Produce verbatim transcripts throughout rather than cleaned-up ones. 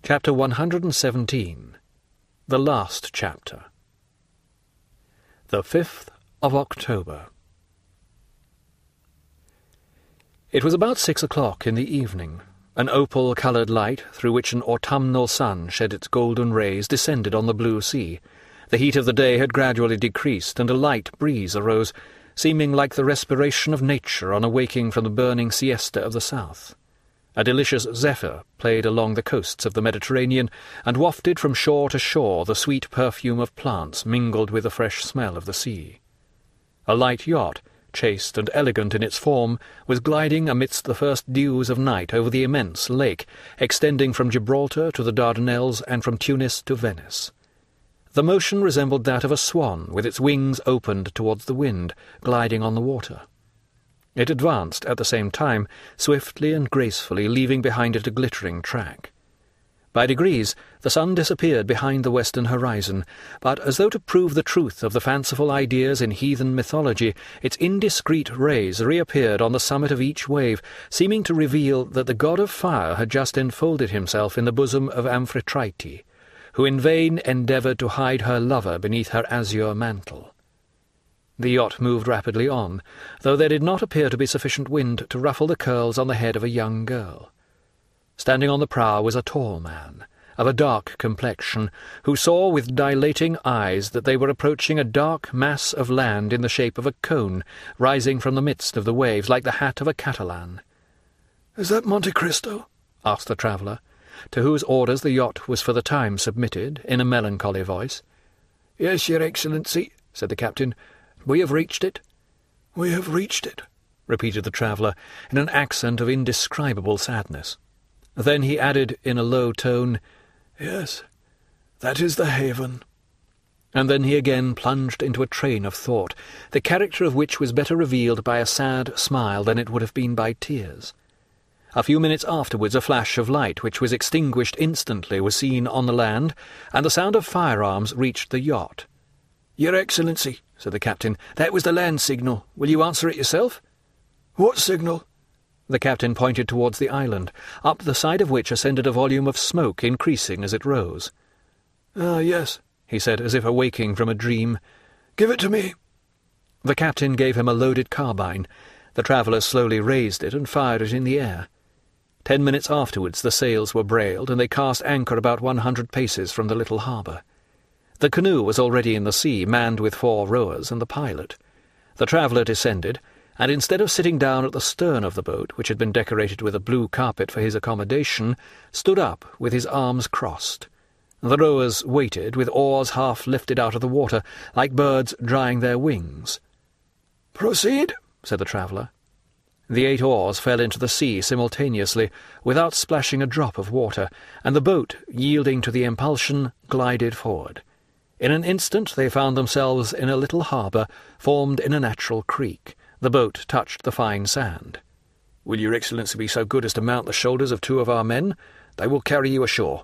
Chapter one hundred seventeen. The Last Chapter. The fifth of October. It was about six o'clock in the evening. An opal-coloured light, through which an autumnal sun shed its golden rays, descended on the blue sea. The heat of the day had gradually decreased, and a light breeze arose, seeming like the respiration of nature on awaking from the burning siesta of the south. A delicious zephyr played along the coasts of the Mediterranean, and wafted from shore to shore the sweet perfume of plants mingled with the fresh smell of the sea. A light yacht, chaste and elegant in its form, was gliding amidst the first dews of night over the immense lake, extending from Gibraltar to the Dardanelles and from Tunis to Venice. The motion resembled that of a swan, with its wings opened towards the wind, gliding on the water. It advanced, at the same time, swiftly and gracefully, leaving behind it a glittering track. By degrees the sun disappeared behind the western horizon, but as though to prove the truth of the fanciful ideas in heathen mythology, its indiscreet rays reappeared on the summit of each wave, seeming to reveal that the god of fire had just enfolded himself in the bosom of Amphitrite, who in vain endeavoured to hide her lover beneath her azure mantle. The yacht moved rapidly on, though there did not appear to be sufficient wind to ruffle the curls on the head of a young girl. Standing on the prow was a tall man, of a dark complexion, who saw with dilating eyes that they were approaching a dark mass of land in the shape of a cone, rising from the midst of the waves like the hat of a Catalan. "Is that Monte Cristo?" asked the traveller, to whose orders the yacht was for the time submitted, in a melancholy voice. "Yes, Your Excellency," said the captain. "We have reached it." "We have reached it," repeated the traveller, in an accent of indescribable sadness. Then he added in a low tone, "Yes, that is the haven." And then he again plunged into a train of thought, the character of which was better revealed by a sad smile than it would have been by tears. A few minutes afterwards a flash of light, which was extinguished instantly, was seen on the land, and the sound of firearms reached the yacht. "Your Excellency," said the captain, "that was the land signal. Will you answer it yourself?" "What signal?" The captain pointed towards the island, up the side of which ascended a volume of smoke, increasing as it rose. "Ah, yes," he said, as if awaking from a dream. "Give it to me." The captain gave him a loaded carbine. The traveller slowly raised it and fired it in the air. Ten minutes afterwards the sails were brailed, and they cast anchor about one hundred paces from the little harbour. The canoe was already in the sea, manned with four rowers and the pilot. The traveller descended, and instead of sitting down at the stern of the boat, which had been decorated with a blue carpet for his accommodation, stood up with his arms crossed. The rowers waited, with oars half lifted out of the water, like birds drying their wings. "Proceed," said the traveller. The eight oars fell into the sea simultaneously, without splashing a drop of water, and the boat, yielding to the impulsion, glided forward. In an instant they found themselves in a little harbour, formed in a natural creek. The boat touched the fine sand. "Will Your Excellency be so good as to mount the shoulders of two of our men? They will carry you ashore."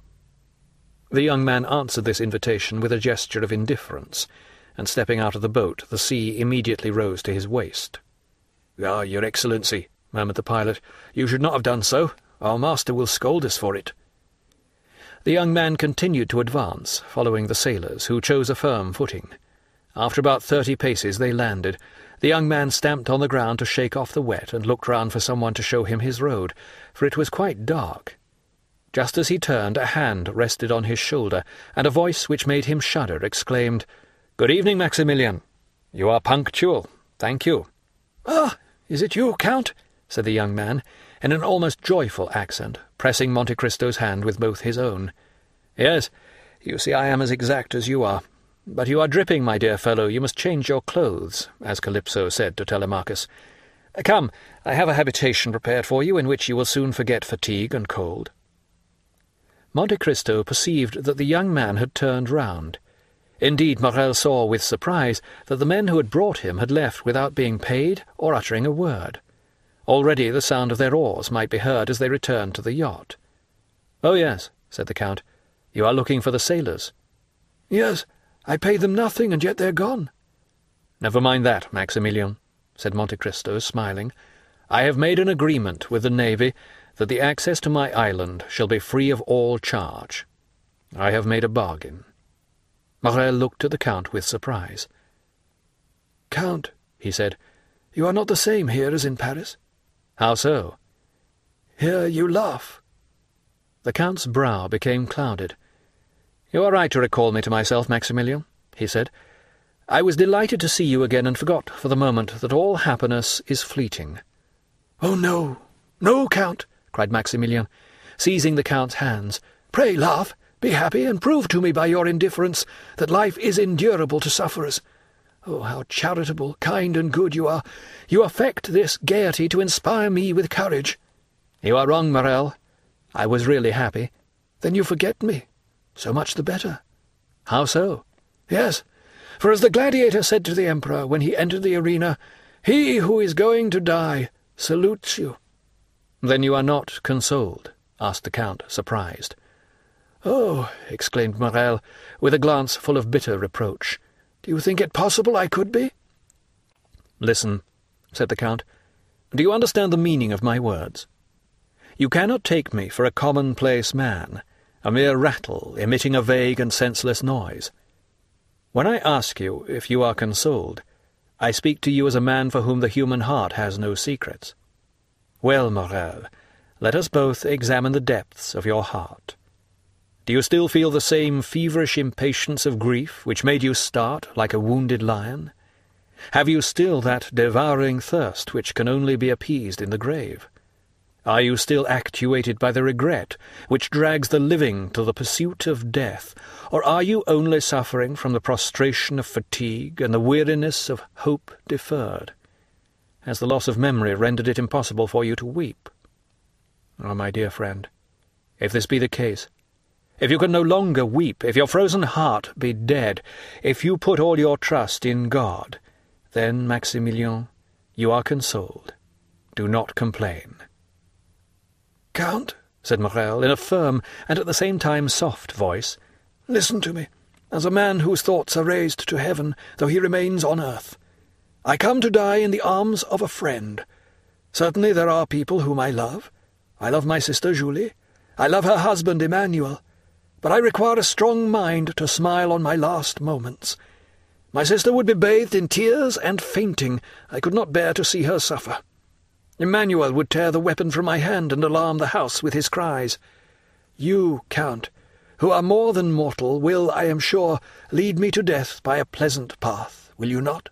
The young man answered this invitation with a gesture of indifference, and stepping out of the boat, the sea immediately rose to his waist. "Ah, Your Excellency," murmured the pilot, "you should not have done so. Our master will scold us for it." The young man continued to advance, following the sailors, who chose a firm footing. After about thirty paces they landed. The young man stamped on the ground to shake off the wet, and looked round for someone to show him his road, for it was quite dark. Just as he turned, a hand rested on his shoulder, and a voice which made him shudder exclaimed, "Good evening, Maximilian. You are punctual. Thank you." "Ah, is it you, Count?" said the young man, in an almost joyful accent, pressing Monte Cristo's hand with both his own. "Yes, you see I am as exact as you are. But you are dripping, my dear fellow. You must change your clothes," as Calypso said to Telemachus. "Come, I have a habitation prepared for you, in which you will soon forget fatigue and cold." Monte Cristo perceived that the young man had turned round. Indeed, Morrel saw with surprise that the men who had brought him had left without being paid or uttering a word. Already the sound of their oars might be heard as they returned to the yacht. "Oh, yes," said the Count. "You are looking for the sailors." "Yes, I paid them nothing, and yet they're gone." "Never mind that, Maximilian," said Monte Cristo, smiling. "I have made an agreement with the navy that the access to my island shall be free of all charge. I have made a bargain." Morrel looked at the Count with surprise. "Count," he said, "you are not the same here as in Paris." "How so?" "Here you laugh." The Count's brow became clouded. "You are right to recall me to myself, Maximilian," he said. "I was delighted to see you again and forgot for the moment that all happiness is fleeting." "Oh, no, no, Count," cried Maximilian, seizing the Count's hands. "Pray laugh, be happy, and prove to me by your indifference that life is endurable to sufferers. Oh, how charitable, kind, and good you are! You affect this gaiety to inspire me with courage." "You are wrong, Morrel. I was really happy." "Then you forget me. So much the better." "How so?" "Yes, for as the gladiator said to the Emperor when he entered the arena, 'He who is going to die salutes you.'" "Then you are not consoled?" asked the Count, surprised. "Oh," exclaimed Morrel, with a glance full of bitter reproach, "do you think it possible I could be?" "Listen," said the Count. "Do you understand the meaning of my words? You cannot take me for a commonplace man, a mere rattle emitting a vague and senseless noise. When I ask you if you are consoled, I speak to you as a man for whom the human heart has no secrets. Well, Morrel, let us both examine the depths of your heart. Do you still feel the same feverish impatience of grief which made you start like a wounded lion? Have you still that devouring thirst which can only be appeased in the grave? Are you still actuated by the regret which drags the living to the pursuit of death, or are you only suffering from the prostration of fatigue and the weariness of hope deferred? Has the loss of memory rendered it impossible for you to weep? Oh, my dear friend, if this be the case, if you can no longer weep, if your frozen heart be dead, if you put all your trust in God, then, Maximilian, you are consoled. Do not complain." "Count," said Morrel, in a firm and at the same time soft voice, "listen to me, as a man whose thoughts are raised to heaven, though he remains on earth. I come to die in the arms of a friend. Certainly there are people whom I love. I love my sister Julie. I love her husband Emmanuel. But I require a strong mind to smile on my last moments. My sister would be bathed in tears and fainting. I could not bear to see her suffer. Emmanuel would tear the weapon from my hand and alarm the house with his cries. You, Count, who are more than mortal, will, I am sure, lead me to death by a pleasant path, will you not?"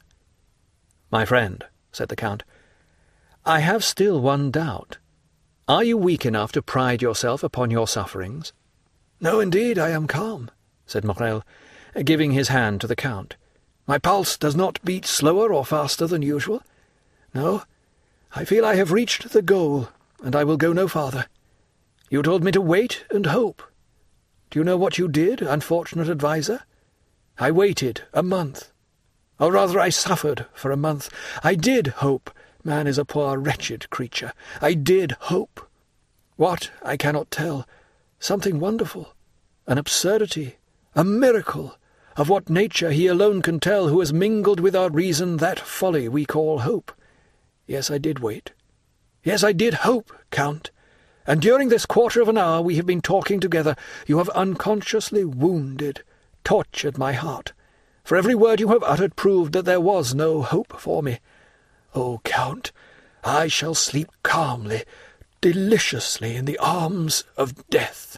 "My friend," said the Count, "I have still one doubt. Are you weak enough to pride yourself upon your sufferings?" "No, indeed, I am calm," said Morrel, giving his hand to the Count. "My pulse does not beat slower or faster than usual. No, I feel I have reached the goal, and I will go no farther. You told me to wait and hope. Do you know what you did, unfortunate adviser? I waited a month. Or rather, I suffered for a month. I did hope. Man is a poor wretched creature. I did hope. What, I cannot tell. Something wonderful. An absurdity. A miracle. Of what nature he alone can tell, who has mingled with our reason that folly we call hope. Yes, I did wait. Yes, I did hope, Count. And during this quarter of an hour we have been talking together, you have unconsciously wounded, tortured my heart. For every word you have uttered proved that there was no hope for me. Oh, Count, I shall sleep calmly, deliciously in the arms of death."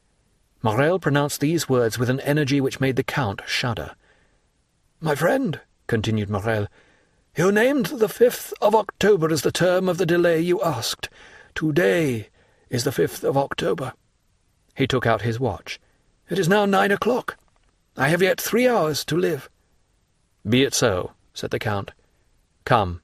Morrel pronounced these words with an energy which made the Count shudder. "My friend," continued Morrel, "you named the fifth of October as the term of the delay you asked. Today is the fifth of October." He took out his watch. "It is now nine o'clock. I have yet three hours to live." "Be it so," said the Count. "Come."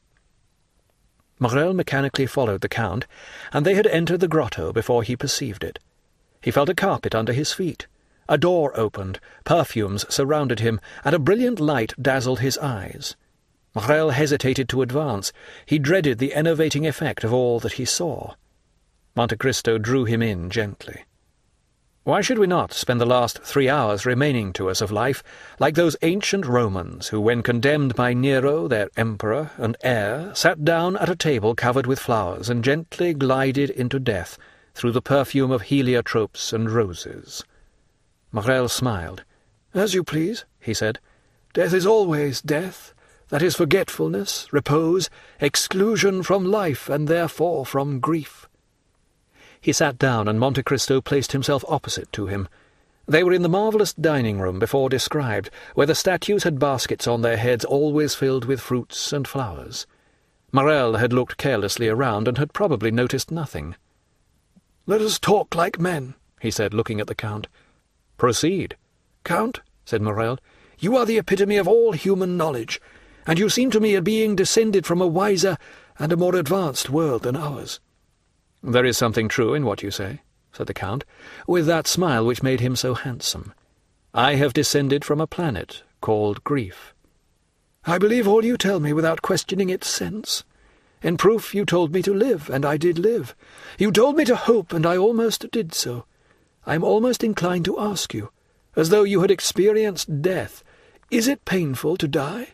Morrel mechanically followed the Count, and they had entered the grotto before he perceived it. He felt a carpet under his feet. A door opened, perfumes surrounded him, and a brilliant light dazzled his eyes. Morrel hesitated to advance. He dreaded the enervating effect of all that he saw. Monte Cristo drew him in gently. "Why should we not spend the last three hours remaining to us of life like those ancient Romans who, when condemned by Nero, their emperor and heir, sat down at a table covered with flowers and gently glided into death, through the perfume of heliotropes and roses. Morrel smiled. "As you please," he said. "Death is always death. That is forgetfulness, repose, exclusion from life, and therefore from grief." He sat down, and Monte Cristo placed himself opposite to him. They were in the marvellous dining-room before described, where the statues had baskets on their heads always filled with fruits and flowers. Morrel had looked carelessly around, and had probably noticed nothing. "Let us talk like men," he said, looking at the Count. "Proceed." "Count," said Morrel, "you are the epitome of all human knowledge, and you seem to me a being descended from a wiser and a more advanced world than ours." "There is something true in what you say," said the Count, with that smile which made him so handsome. "I have descended from a planet called grief." "I believe all you tell me without questioning its sense. In proof, you told me to live, and I did live. You told me to hope, and I almost did so. I am almost inclined to ask you, as though you had experienced death, is it painful to die?"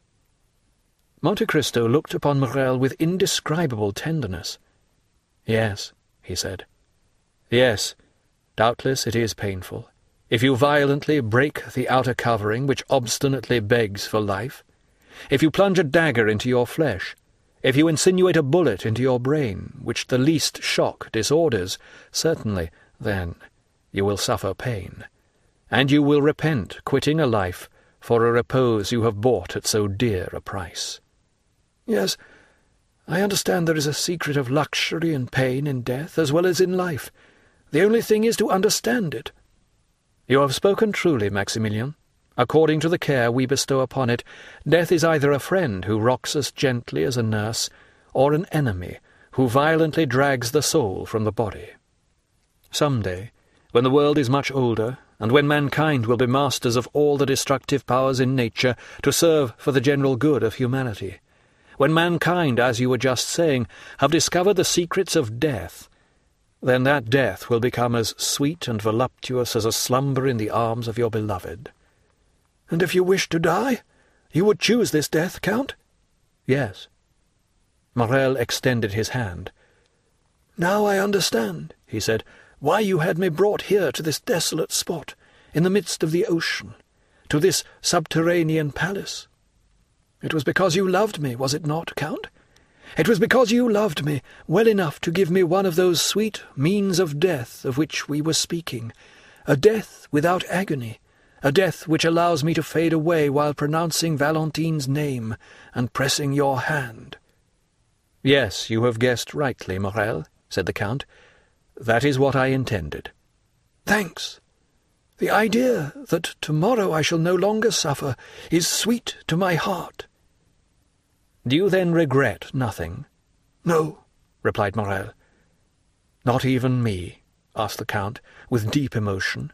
Monte Cristo looked upon Morrel with indescribable tenderness. "Yes," he said. "Yes, doubtless it is painful, if you violently break the outer covering which obstinately begs for life, if you plunge a dagger into your flesh, if you insinuate a bullet into your brain, which the least shock disorders, certainly, then, you will suffer pain, and you will repent quitting a life for a repose you have bought at so dear a price." "Yes, I understand there is a secret of luxury and pain in death as well as in life. The only thing is to understand it." "You have spoken truly, Maximilian. According to the care we bestow upon it, death is either a friend who rocks us gently as a nurse, or an enemy who violently drags the soul from the body. Some day, when the world is much older, and when mankind will be masters of all the destructive powers in nature to serve for the general good of humanity, when mankind, as you were just saying, have discovered the secrets of death, then that death will become as sweet and voluptuous as a slumber in the arms of your beloved." "And if you wish to die, you would choose this death, Count?" "Yes." Morrel extended his hand. "Now I understand," he said, "why you had me brought here to this desolate spot, in the midst of the ocean, to this subterranean palace. It was because you loved me, was it not, Count? It was because you loved me well enough to give me one of those sweet means of death of which we were speaking, a death without agony, a death which allows me to fade away while pronouncing Valentine's name and pressing your hand." "Yes, you have guessed rightly, Morrel," said the Count. "That is what I intended." "Thanks. The idea that tomorrow I shall no longer suffer is sweet to my heart." "Do you then regret nothing?" "No," replied Morrel. "Not even me?" asked the Count, with deep emotion.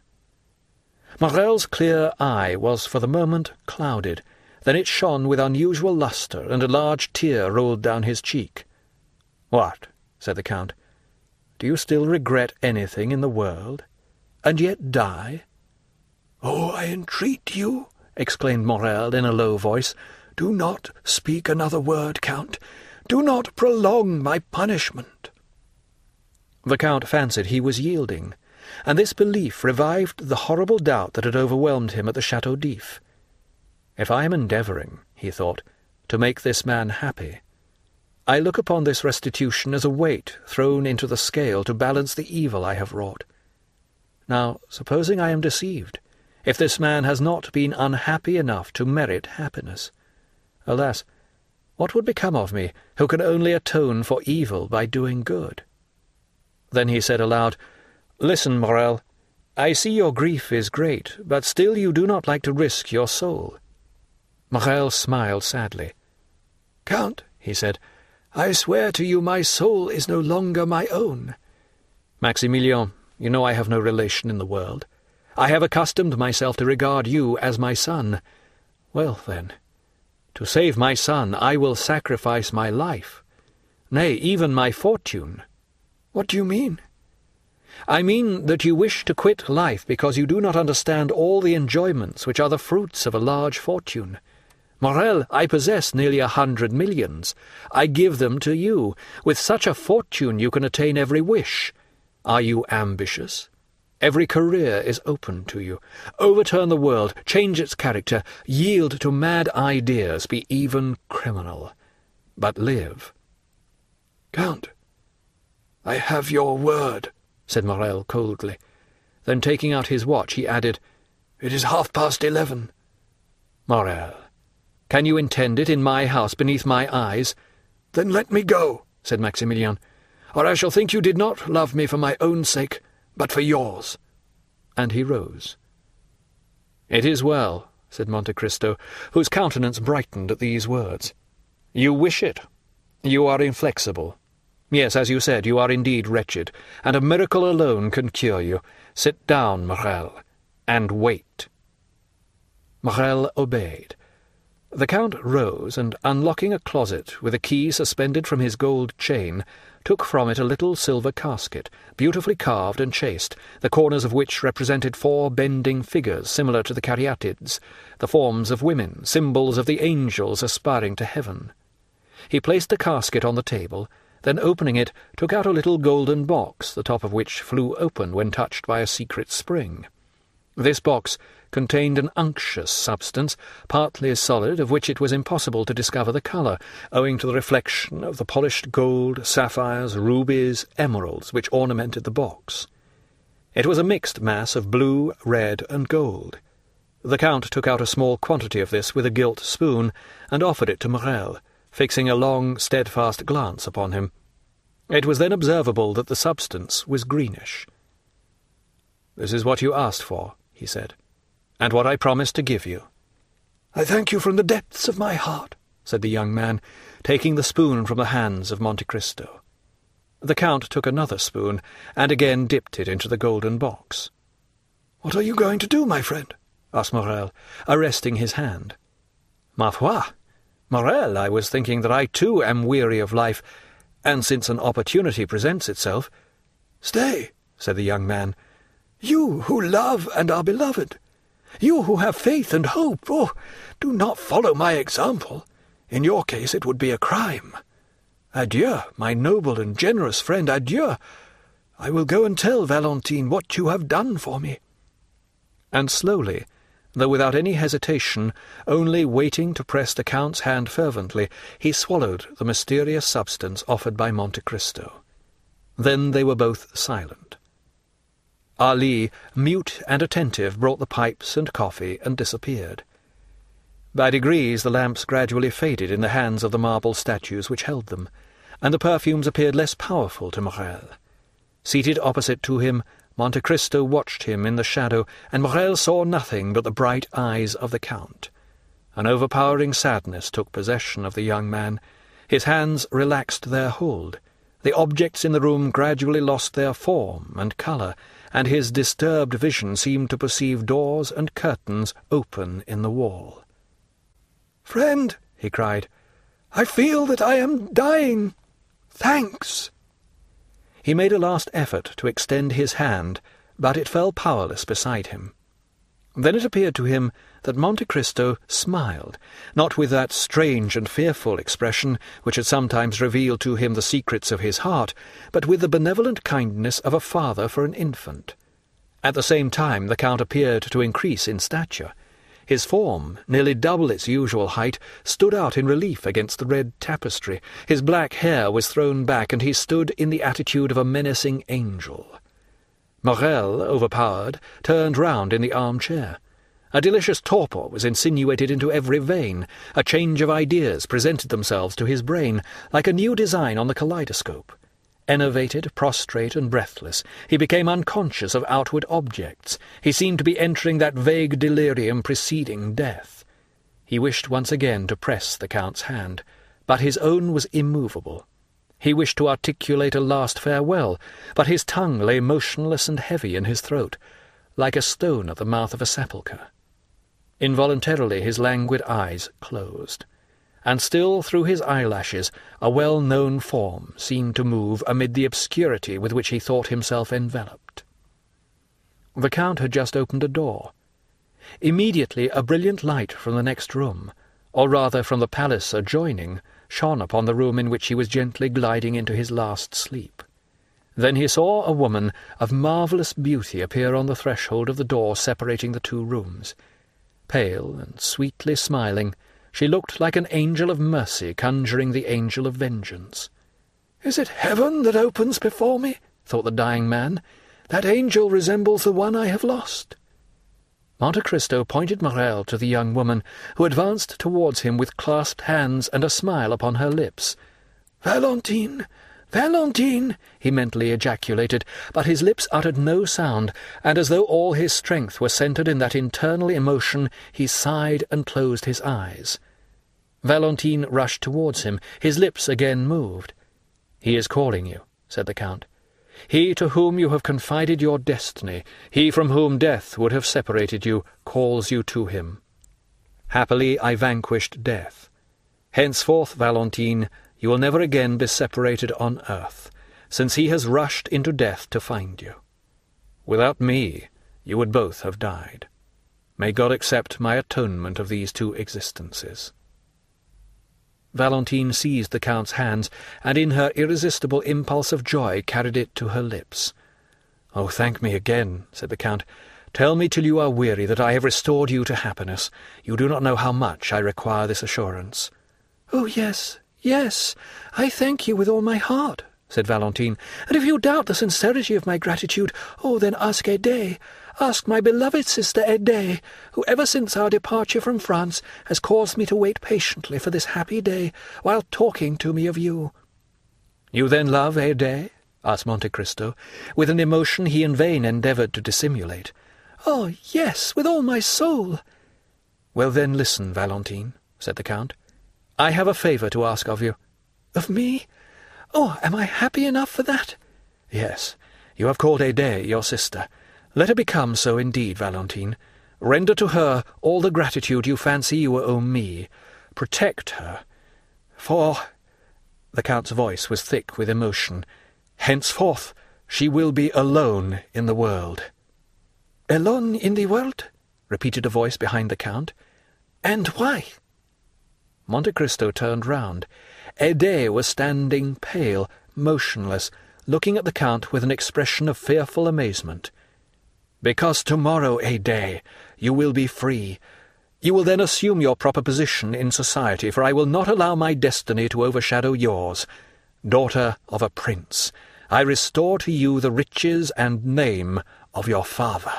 Morrel's clear eye was for the moment clouded, then it shone with unusual lustre, and a large tear rolled down his cheek. "What?" said the Count. "Do you still regret anything in the world, and yet die?" "Oh, I entreat you," exclaimed Morrel in a low voice, "do not speak another word, Count. Do not prolong my punishment." The Count fancied he was yielding, and this belief revived the horrible doubt that had overwhelmed him at the Chateau d'If. "If I am endeavouring," he thought, "to make this man happy, I look upon this restitution as a weight thrown into the scale to balance the evil I have wrought. Now, supposing I am deceived, if this man has not been unhappy enough to merit happiness, alas, what would become of me, who can only atone for evil by doing good?" Then he said aloud, "Listen, Morrel, I see your grief is great, but still you do not like to risk your soul." Morrel smiled sadly. "Count," he said, "I swear to you my soul is no longer my own." "Maximilian, you know I have no relation in the world. I have accustomed myself to regard you as my son. Well, then, to save my son I will sacrifice my life, nay, even my fortune." "What do you mean?" "I mean that you wish to quit life because you do not understand all the enjoyments which are the fruits of a large fortune. Morrel, I possess nearly a hundred millions. I give them to you. With such a fortune you can attain every wish. Are you ambitious? Every career is open to you. Overturn the world, change its character, yield to mad ideas, be even criminal. But live. Count, I have your word, said Morrel coldly. Then taking out his watch, he added, It is half past eleven. Morrel, can you intend it in my house beneath my eyes? Then let me go, said Maximilian, or I shall think you did not love me for my own sake, but for yours. And he rose. It is well, said Monte Cristo, whose countenance brightened at these words. You wish it. You are inflexible. Yes, as you said, you are indeed wretched, and a miracle alone can cure you. Sit down, Morrel, and wait. Morrel obeyed. The Count rose, and, unlocking a closet with a key suspended from his gold chain, took from it a little silver casket, beautifully carved and chased, the corners of which represented four bending figures similar to the caryatids, the forms of women, symbols of the angels aspiring to heaven. He placed the casket on the table, then, opening it, took out a little golden box, the top of which flew open when touched by a secret spring. This box contained an unctuous substance, partly solid, of which it was impossible to discover the colour, owing to the reflection of the polished gold, sapphires, rubies, emeralds which ornamented the box. It was a mixed mass of blue, red, and gold. The Count took out a small quantity of this with a gilt spoon, and offered it to Morrel, fixing a long, steadfast glance upon him. It was then observable that the substance was greenish. "This is what you asked for," he said, "and what I promised to give you." "I thank you from the depths of my heart," said the young man, taking the spoon from the hands of Monte Cristo. The Count took another spoon, and again dipped it into the golden box. "What are you going to do, my friend?" asked Morrel, arresting his hand. "Ma foi! Morrel, I was thinking that I too am weary of life, and since an opportunity presents itself—" "Stay," said the young man. "You who love and are beloved, you who have faith and hope, oh, do not follow my example. In your case it would be a crime. Adieu, my noble and generous friend, adieu. I will go and tell Valentine what you have done for me." And slowly, though without any hesitation, only waiting to press the Count's hand fervently, he swallowed the mysterious substance offered by Monte Cristo. Then they were both silent. Ali, mute and attentive, brought the pipes and coffee and disappeared. By degrees the lamps gradually faded in the hands of the marble statues which held them, and the perfumes appeared less powerful to Morrel. Seated opposite to him, Monte Cristo watched him in the shadow, and Morrel saw nothing but the bright eyes of the Count. An overpowering sadness took possession of the young man. His hands relaxed their hold. The objects in the room gradually lost their form and colour, and his disturbed vision seemed to perceive doors and curtains open in the wall. "Friend," he cried, "I feel that I am dying. Thanks." He made a last effort to extend his hand, but it fell powerless beside him. Then it appeared to him that Monte Cristo smiled, not with that strange and fearful expression which had sometimes revealed to him the secrets of his heart, but with the benevolent kindness of a father for an infant. At the same time the Count appeared to increase in stature. His form, nearly double its usual height, stood out in relief against the red tapestry. His black hair was thrown back, and he stood in the attitude of a menacing angel. Morrel, overpowered, turned round in the armchair. A delicious torpor was insinuated into every vein. A change of ideas presented themselves to his brain, like a new design on the kaleidoscope. Enervated, prostrate, and breathless, he became unconscious of outward objects. He seemed to be entering that vague delirium preceding death. He wished once again to press the Count's hand, but his own was immovable. He wished to articulate a last farewell, but his tongue lay motionless and heavy in his throat, like a stone at the mouth of a sepulchre. Involuntarily his languid eyes closed, and still through his eyelashes a well-known form seemed to move amid the obscurity with which he thought himself enveloped. The Count had just opened a door. Immediately a brilliant light from the next room, or rather from the palace adjoining, shone upon the room in which he was gently gliding into his last sleep. Then he saw a woman of marvellous beauty appear on the threshold of the door separating the two rooms. Pale and sweetly smiling, she looked like an angel of mercy conjuring the angel of vengeance. "Is it heaven that opens before me?" thought the dying man. "That angel resembles the one I have lost." Monte Cristo pointed Morrel to the young woman, who advanced towards him with clasped hands and a smile upon her lips. "Valentine! Valentine!" he mentally ejaculated, but his lips uttered no sound, and as though all his strength were centred in that internal emotion, he sighed and closed his eyes. Valentine rushed towards him. His lips again moved. "He is calling you," said the Count. "He to whom you have confided your destiny, he from whom death would have separated you, calls you to him. Happily I vanquished death. Henceforth, Valentine, you will never again be separated on earth, since he has rushed into death to find you. Without me, you would both have died. May God accept my atonement of these two existences." Valentine seized the Count's hands, and in her irresistible impulse of joy carried it to her lips. "Oh, thank me again," said the Count. "Tell me till you are weary that I have restored you to happiness. You do not know how much I require this assurance." "Oh, yes, yes, I thank you with all my heart," said Valentine, "and if you doubt the sincerity of my gratitude, oh, then ask Haydée. Ask my beloved sister Haydée, who ever since our departure from France has caused me to wait patiently for this happy day, while talking to me of you." "You then love Haydée?" asked Monte Cristo, with an emotion he in vain endeavoured to dissimulate. "Oh, yes, with all my soul." "Well, then, listen, Valentine," said the Count. "I have a favour to ask of you." "Of me? Oh, am I happy enough for that?" "Yes, you have called Haydée your sister. Let her become so indeed, Valentine. Render to her all the gratitude you fancy you owe me. Protect her. For—" the Count's voice was thick with emotion. "Henceforth she will be alone in the world." "Alone in the world?" repeated a voice behind the Count. "And why?" Monte Cristo turned round. Haydée was standing pale, motionless, looking at the Count with an expression of fearful amazement. "Because tomorrow, Haydée, you will be free. You will then assume your proper position in society, for I will not allow my destiny to overshadow yours. Daughter of a prince, I restore to you the riches and name of your father."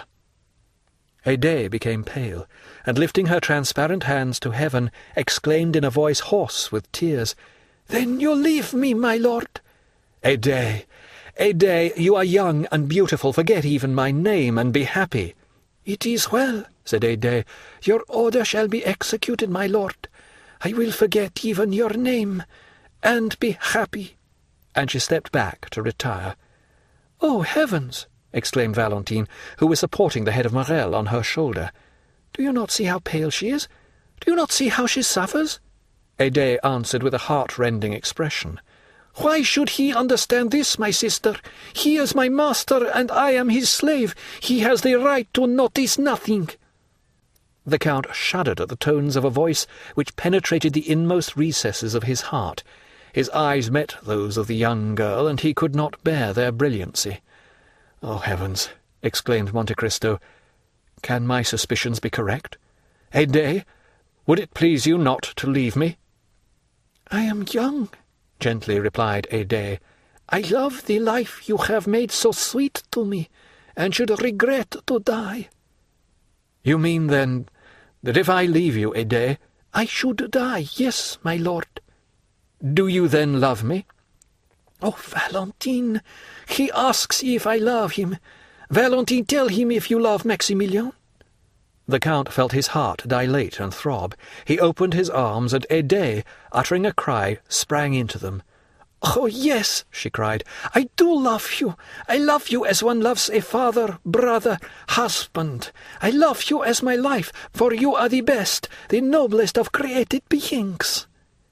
Haydée became pale, and lifting her transparent hands to heaven, exclaimed in a voice hoarse with tears, "Then you leave me, my lord?" "Haydée, Haydée, you are young and beautiful. Forget even my name, and be happy." "It is well," said Haydée. "Your order shall be executed, my lord. I will forget even your name, and be happy." And she stepped back to retire. "Oh, heavens!" exclaimed Valentine, who was supporting the head of Morrel on her shoulder. "Do you not see how pale she is? Do you not see how she suffers?" Haydée answered with a heart-rending expression. "Why should he understand this, my sister? He is my master, and I am his slave. He has the right to notice nothing." The Count shuddered at the tones of a voice which penetrated the inmost recesses of his heart. His eyes met those of the young girl, and he could not bear their brilliancy. "Oh, heavens!" exclaimed Monte Cristo. "Can my suspicions be correct? Haydée, would it please you not to leave me?" "I am young," gently replied Haydée. "I love the life you have made so sweet to me, and should regret to die." "You mean, then, that if I leave you, Haydée—" "I should die, yes, my lord." "Do you then love me?" "Oh, Valentine, he asks if I love him. Valentine, tell him if you love Maximilien." The Count felt his heart dilate and throb. He opened his arms, and Haydée, uttering a cry, sprang into them. "Oh, yes," she cried, "I do love you. I love you as one loves a father, brother, husband. I love you as my life, for you are the best, the noblest of created beings."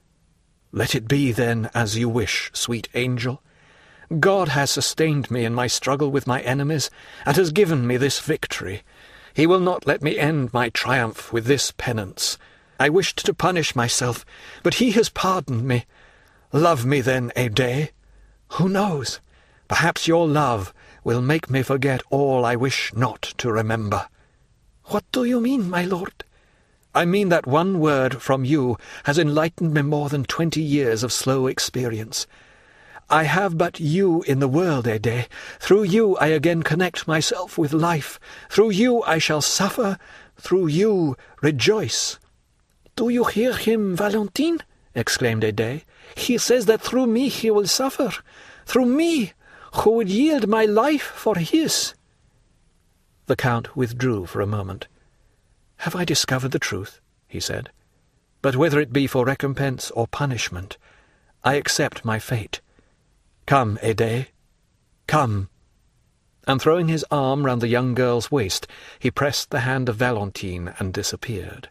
"Let it be, then, as you wish, sweet angel. God has sustained me in my struggle with my enemies, and has given me this victory. He will not let me end my triumph with this penance. I wished to punish myself, but he has pardoned me. Love me, then, Haydée. Who knows? Perhaps your love will make me forget all I wish not to remember." "What do you mean, my lord?" "I mean that one word from you has enlightened me more than twenty years of slow experience. I have but you in the world, Haydée. Through you I again connect myself with life. Through you I shall suffer. Through you rejoice." "Do you hear him, Valentine?" exclaimed Haydée. "He says that through me he will suffer. Through me, who would yield my life for his." The Count withdrew for a moment. "Have I discovered the truth?" he said. "But whether it be for recompense or punishment, I accept my fate. Come, Haydée, come." And throwing his arm round the young girl's waist, he pressed the hand of Valentine and disappeared.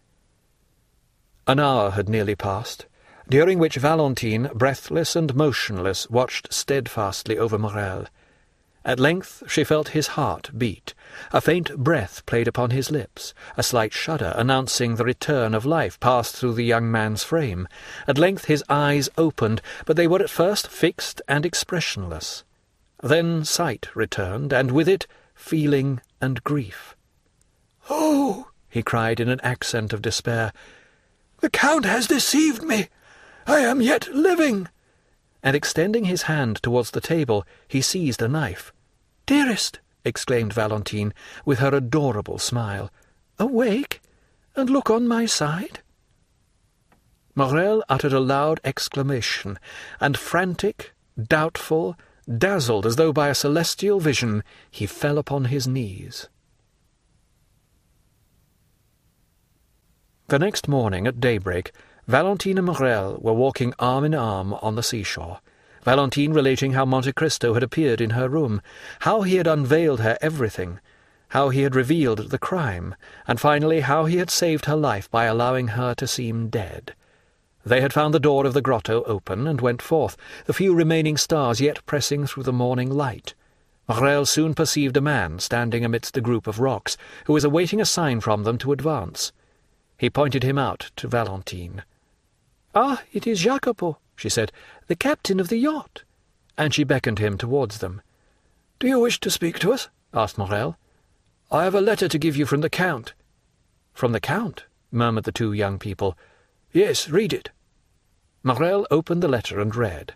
An hour had nearly passed, during which Valentine, breathless and motionless, watched steadfastly over Morrel. At length she felt his heart beat. A faint breath played upon his lips. A slight shudder, announcing the return of life, passed through the young man's frame. At length his eyes opened, but they were at first fixed and expressionless. Then sight returned, and with it feeling and grief. "Oh!" he cried in an accent of despair, "the Count has deceived me! I am yet living!" And extending his hand towards the table, he seized a knife. "Dearest," exclaimed Valentine, with her adorable smile, "awake, and look on my side." Morrel uttered a loud exclamation, and frantic, doubtful, dazzled as though by a celestial vision, he fell upon his knees. The next morning at daybreak, Valentine and Morrel were walking arm in arm on the seashore, Valentine relating how Monte Cristo had appeared in her room, how he had unveiled her everything, how he had revealed the crime, and finally how he had saved her life by allowing her to seem dead. They had found the door of the grotto open, and went forth, the few remaining stars yet pressing through the morning light. Morrel soon perceived a man standing amidst a group of rocks, who was awaiting a sign from them to advance. He pointed him out to Valentine. "Ah, it is Jacopo," she said, "the captain of the yacht." And she beckoned him towards them. "Do you wish to speak to us?" asked Morrel. "I have a letter to give you from the Count." "From the Count?" murmured the two young people. "Yes, read it." Morrel opened the letter and read.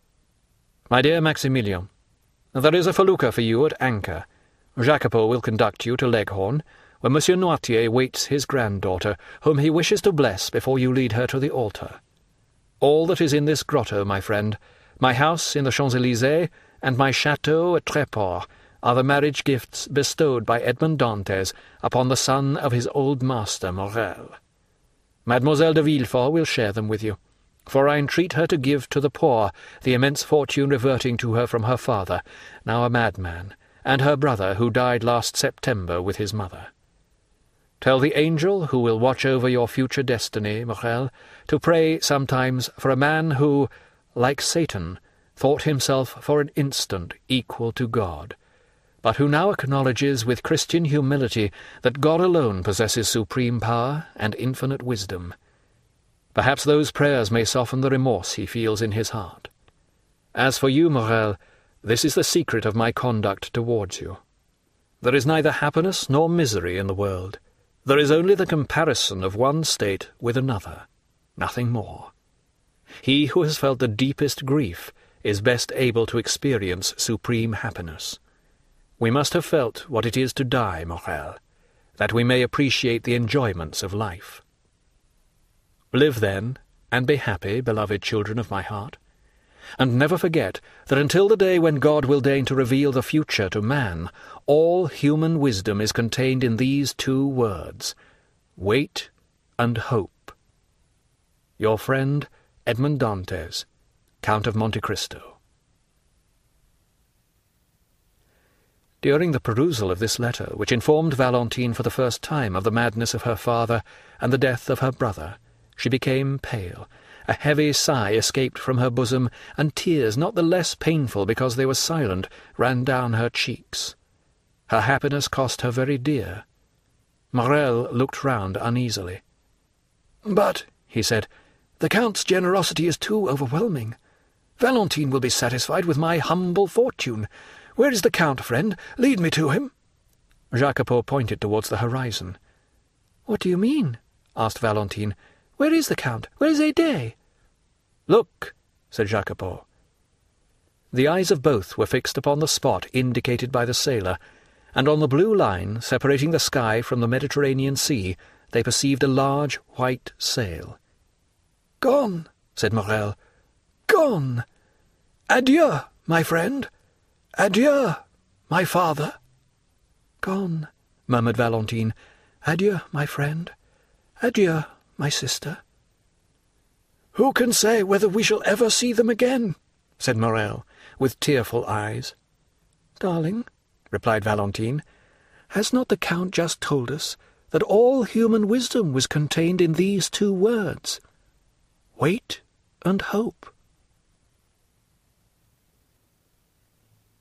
"My dear Maximilian, there is a felucca for you at anchor. Jacopo will conduct you to Leghorn, where Monsieur Noirtier waits his granddaughter, whom he wishes to bless before you lead her to the altar. All that is in this grotto, my friend, my house in the Champs-Élysées, and my chateau at Tréport, are the marriage gifts bestowed by Edmond Dantès upon the son of his old master Morrel. Mademoiselle de Villefort will share them with you, for I entreat her to give to the poor the immense fortune reverting to her from her father, now a madman, and her brother, who died last September with his mother. Tell the angel who will watch over your future destiny, Morrel, to pray sometimes for a man who, like Satan, thought himself for an instant equal to God, but who now acknowledges with Christian humility that God alone possesses supreme power and infinite wisdom. Perhaps those prayers may soften the remorse he feels in his heart. As for you, Morrel, this is the secret of my conduct towards you. There is neither happiness nor misery in the world. There is only the comparison of one state with another, nothing more. He who has felt the deepest grief is best able to experience supreme happiness. We must have felt what it is to die, Morrel, that we may appreciate the enjoyments of life. Live, then, and be happy, beloved children of my heart, and never forget that until the day when God will deign to reveal the future to man, all human wisdom is contained in these two words, wait and hope. Your friend, Edmond Dantès, Count of Monte Cristo. During the perusal of this letter, which informed Valentine for the first time of the madness of her father and the death of her brother, she became pale. A heavy sigh escaped from her bosom, and tears, not the less painful because they were silent, ran down her cheeks. Her happiness cost her very dear. Morrel looked round uneasily. "But," he said, "the Count's generosity is too overwhelming. Valentine will be satisfied with my humble fortune. Where is the Count, friend? Lead me to him." Jacopo pointed towards the horizon. "What do you mean?" asked Valentine. "Where is the Count? Where is Haydée?" "Look," said Jacopo. The eyes of both were fixed upon the spot indicated by the sailor, and on the blue line separating the sky from the Mediterranean Sea they perceived a large white sail. "Gone," said Morrel. "Gone. Adieu, my friend. Adieu, my father." "Gone," murmured Valentine. "Adieu, my friend. Adieu, my sister." "Who can say whether we shall ever see them again?" said Morrel, with tearful eyes. "Darling," replied Valentine, "has not the Count just told us that all human wisdom was contained in these two words? Wait and hope."